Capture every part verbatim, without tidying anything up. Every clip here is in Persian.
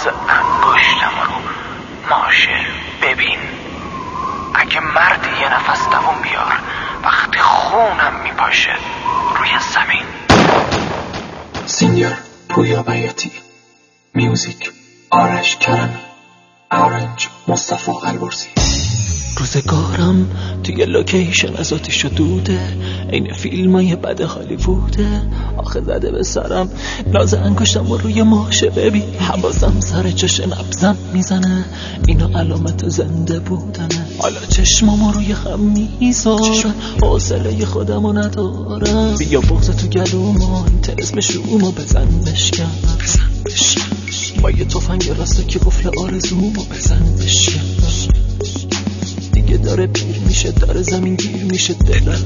انگشتم رو ماشه. ببین اگه مردی یه نفس دووم بیار وقتی خونم میپاشه روی زمین. سینگر پویا بیاتی، میوزیک آرش کرمی، آرنج مصطفی البرزی. روزگارم توی لوکیشن از آتیش و دوده، این فیلم های بد هالیووده. آخه زده به سرم ناز انگشتم و روی ماشه. ببین حواسم سر چش نبزم میزنه، اینا علامت زنده بودنه. حالا چشمامو روی خم میذارم، حوصله خودمو ندارم. بیا بغض تو گلومو، این تلسم شومو بزن بشکن، بزن بشکن. با یه تفنگ راسته که قفل آرزومو بزن بشکن. دیگه داره پیر میشه، داره زمین گیر میشه. دلم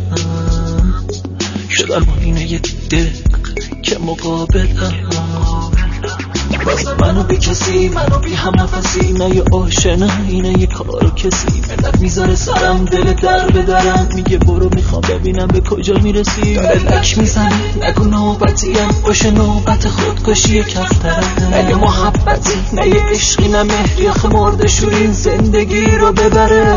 شدم اینه یه دق که مقابلم. واسه منو بی کسی، منو بی هم نفسی. نه یه آشنا، اینه یه کارو کسی. ملت میذاره سرم، دل در به درم. میگه برو میخوام ببینم به کجا میرسی. داره لک میزنه، نگو نوبتیم باشه نوبت خودکشی کفترم. نه یه محبتی، نه یه عشقی، نه مهری. آخه مرده شورین زندگی رو ببره.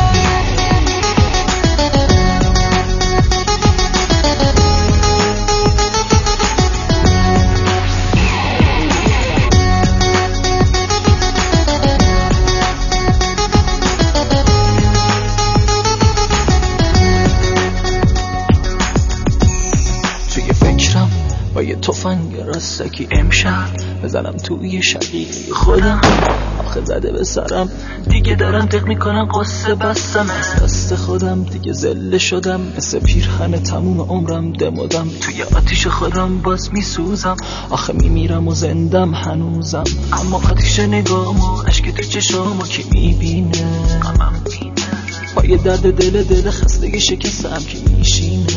با یه تفنگ راستکی امشب بزنم توی شقیقه خودم. آخه زده به سرم، دیگه دارم دق میکنم قصه بستم. از دست خودم دیگه زله شدم، مثل پیرهن تموم عمرم دمودم. توی آتیش خودم باز میسوزم. آخه میمیرم و زندم هنوزم، اما آتیش نگامو، عشق تو چشامو کی میبینه؟ با یه درد دل دل خستگی شکستم که میشینه.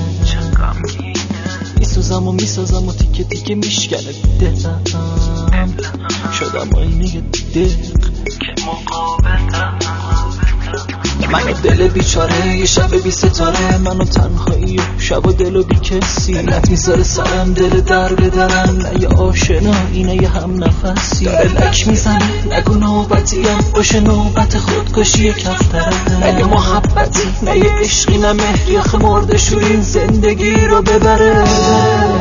میسوزم و میسازم و تیکه تیکه میشکنه دلم. شدم آینه یه دق که مقابلم. منو دل بیچاره، یه شب بی ستاره. منو تنهایی و شب و دل و بی کسی. ملت میذاره سرم، دل در به درم. نه یه آشنا، اینه یه هم نفسی. داره لک میزنه، نگو نوبتیم باشه نوبت خودکشی کفترم. نه یه محبتی، نه یه عشقی، نه مهری. آخه مرده شورین زندگی رو ببره.